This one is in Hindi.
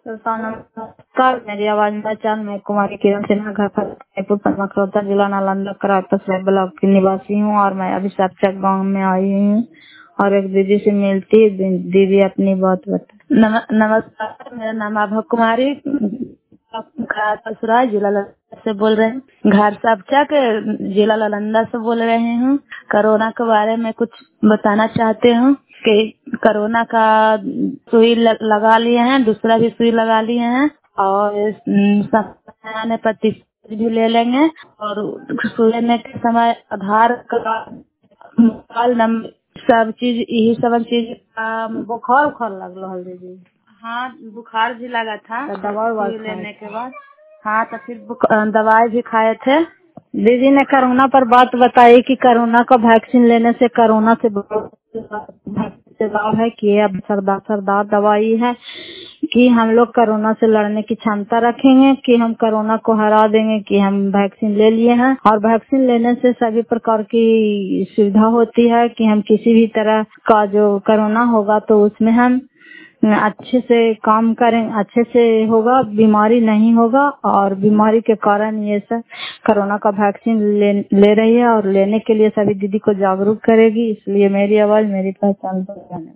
नमस्कार, मेरी आवाज में पहचान। मैं कुमारी किरण सिन्हा, घर पर रायपुर मकरौता, जिला नालंदा, करापस ब्लॉक की निवासी हूँ और मैं अभी सबचक गांव में आई हूँ और एक दीदी से मिलती। दीदी अपनी बात बता। नमस्कार, मेरा नाम आभा कुमारी, ससुराल जिला नालंदा से बोल रहे हैं। घर सबचक, जिला नालंदा से बोल रहे हूँ। कोरोना के बारे में कुछ बताना चाहते हूँ कि कोरोना का सुई लगा लिए हैं, दूसरा भी सुई लगा लिए हैं और समय पर टीका भी ले लेंगे और सुई लेने के समय आधार कार्ड, मोबाइल नंबर, सब चीज, यही सब चीज। बुखार उखार लगलो है दीदी? हाँ, बुखार भी लगा था तो दवाई लेने के बाद। हाँ, तो फिर दवाई भी खाए थे। दीदी ने कोरोना पर बात बताई कि कोरोना का वैक्सीन लेने से कोरोना से लाभ है कि अब सरदार दवाई है कि हम लोग कोरोना से लड़ने की क्षमता रखेंगे, कि हम कोरोना को हरा देंगे, कि हम वैक्सीन ले लिए हैं और वैक्सीन लेने से सभी प्रकार की सुविधा होती है कि हम किसी भी तरह का जो कोरोना होगा तो उसमें हम अच्छे से काम करें, अच्छे से होगा, बीमारी नहीं होगा। और बीमारी के कारण ये सब कोरोना का वैक्सीन ले रही है और लेने के लिए सभी दीदी को जागरूक करेगी। इसलिए मेरी आवाज मेरी पहचान।